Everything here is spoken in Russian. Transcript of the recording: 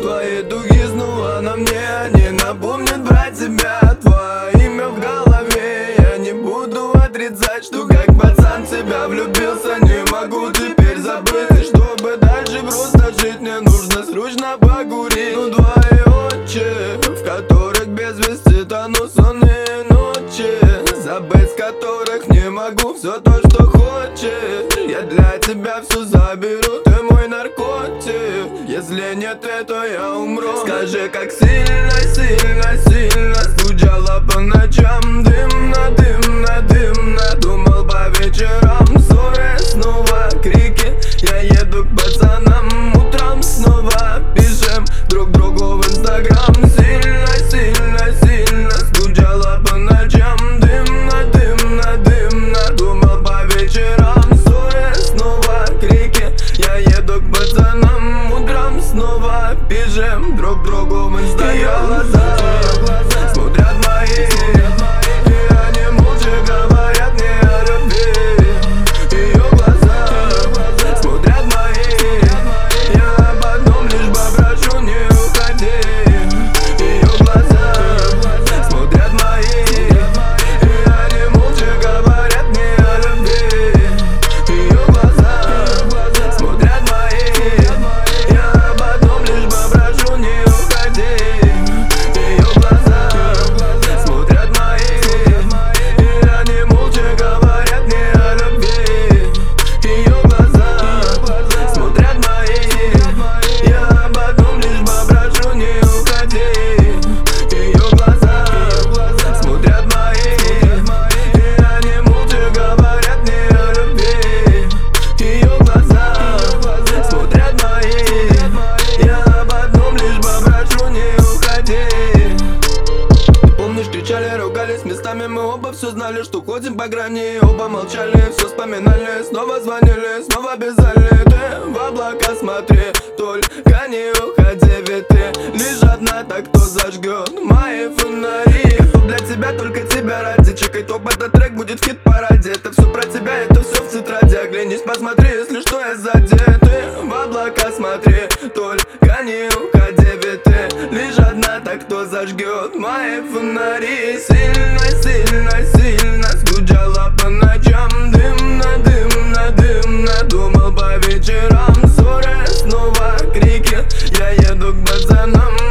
Твои духи снова на мне, они напомнят про тебя. Твое имя в голове, я не буду отрицать, что как пацан в тебя влюбился. Не могу теперь забыть, и чтобы дальше просто жить, мне нужно срочно покурить. Ну твои очи, в которых без вести тону сонные ночи, забыть с которых не могу все то, что хочешь. Я для тебя все заберу, ты мой наркотик. Если нет, то я умру. Скажи, как сильно, сильно, сильно скучала по ночам. Дымно, дымно, дымно, думал по вечерам. Ссоры, снова крики, я еду к пацанам. Утром снова пишем друг другу в инстаграм. Сильно, сильно, сильно скучала по ночам. Дымно, дымно, дымно, думал по вечерам. Ссоры, снова крики, я еду к пацанам. Утром снова пишем друг другу в инстаграм. Ее глаза смотрят мои, и они молча говорят мне о любви. Ее глаза смотрят мои, я об одном лишь попрошу: не уходи. Ее глаза смотрят мои, и они молча говорят мне о любви. Ее глаза смотрят мои, я об одном лишь попрошу: не уходи. Ее глаза смотрят мои, и они молча говорят мне о любви. Ее глаза смотрят мои, я об одном лишь попрошу: не уходи. Ее глаза смотрят мои, и они молча говорят мне о любви. Ее глаза смотрят мои, я об одном лишь попрошу: не уходи. Помнишь, кричали, ругались местами, мы оба все знали, что ходим по грани. Оба молчали, все вспоминали, снова звонили, снова бежали. Ты в облака смотри, только не уходи, ведь ты лишь одна, так кто зажгет мои фонари. Готов для тебя, только тебя ради. Чекай топ, этот трек будет в хит-параде. Это все про тебя, это все в тетради. Оглянись, посмотри, если что, я сзади. Ты в облака смотри, только не уходи, ведь ты лишь одна, так кто зажгет мои фонари. Сильно, сильно, сильно скучала по ночам. Дымно, дымно, дымно, думал по вечерам. Ссоры, снова крики, я еду к пацанам.